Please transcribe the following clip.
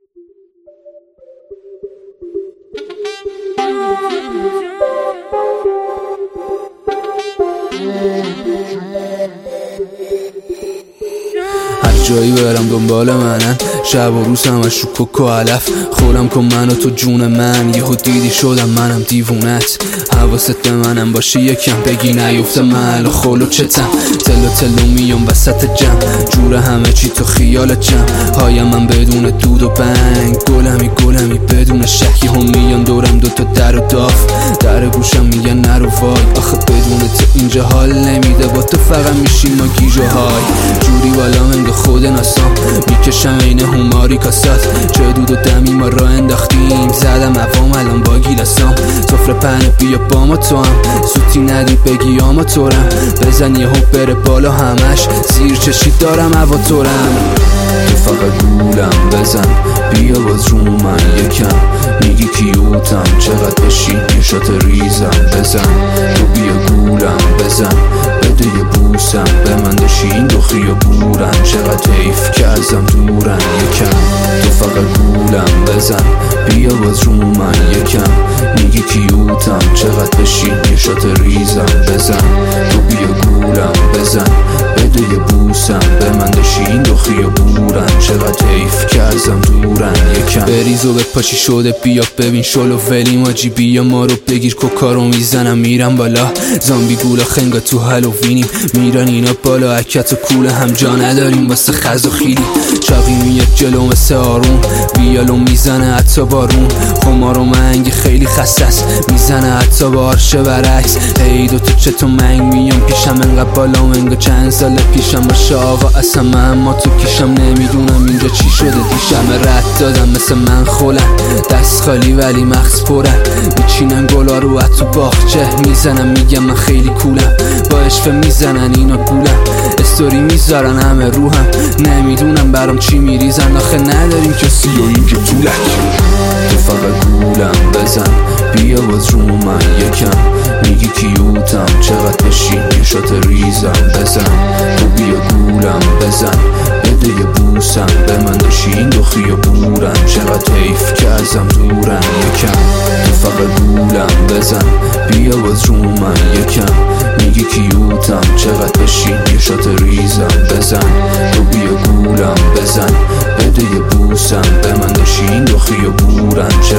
هر جایی برم دنبال منن، شب و روز همش رو کوک و علف. خولم کن منو تو جون من، یهو دیدی شدم منم دیوونت. حواست به منم باشه یکم، بگی نیفته محل و خول و چتم. تلو تلو میام وسط جمع، جور همه چی تو خیال جمع. هایم من بدون دود و بنگ، گلمی بدون شکی. هم میان دورم دوتا در و داف، در گوشم میگن نرو وای. آخه بدون تو اینجا حال نمیده، با تو فقط میشیم ما گیج و های. جوری والا منگه خود ناسام، میکشم این هماری کاسات. چه دود و دمی ما را انداختیم، زدم عوام الان با گیلاسام. سفره پهنه بیا با ما تو هم، سوتی ندی بگی آما تورم. بزن یه حب بره بالا همش، زیر چشی دارم هوا تورم. تو فقط گولم بزن، بیا باز رو من یکم. میگی کیوتم چقدر بشین یه شات ریزم بزن. تو بیا گولم بزن، بده یه بوسم به من. داشین دو خیابورن چقدر حیف که ازم دورن یکم. تو فقط گولم بزن، بیا باز رو من یکم. میگی کیوتم چقدر بشین یه شات ریزم بزن. تو بیا گولم بزن، بده یه بوسم به من. داشین دو خیابورن چقدر حیف که ازم دورن یکم. بریز و به پاشی شده بیا ببین شلو ولی ماجی. بیا ما رو بگیر کوکارو میزنم میرم بالا. زامبی گولا خنگا تو هالووینیم، میرن اینا بالا عکت و کوله. هم جا نداریم واسه خز و خیلی، چاقی میاد جلو مثل آروم. ویالو میزنه حتی بارون، خمار و منگ خیلی خستست. میزنه حتی بارشه برعکس. ای دو تو چه تو منگ میام پیشم انقدر بالا منگا. چند سال پیشم باشه آقا اصلا من ما تو کیشم. نمیدونم اینجا چی شده دیشم رد دادم مثل من خولن. دست خالی ولی مغز پرن، میچینن گلا رو تو باغچه. میزنم میگم من خیلی کولم، با اشفه میزنن اینا گولم. استوری میذارن همه روحم، نمیدونم برام چی میریزن. آخه نداریم کسی و اینجا طولک. تو فقط گولم بزن، بیا باز رو من یکم. میگی کیوتم چقدر بشین یه شات ریزم بزن. تو بیا گولم بزن، بده یه بوسم به من. داشین دو خیابورن چقدر حیف که ازم دورن یکم. تو فقط گولم بزن، بیا باز رو من یکم. میگی کیوتم چقدر بشین یه شات ریزم بزن. تو بیا گولم بزن، بده یه بوسم به من. داشین دو خیابورن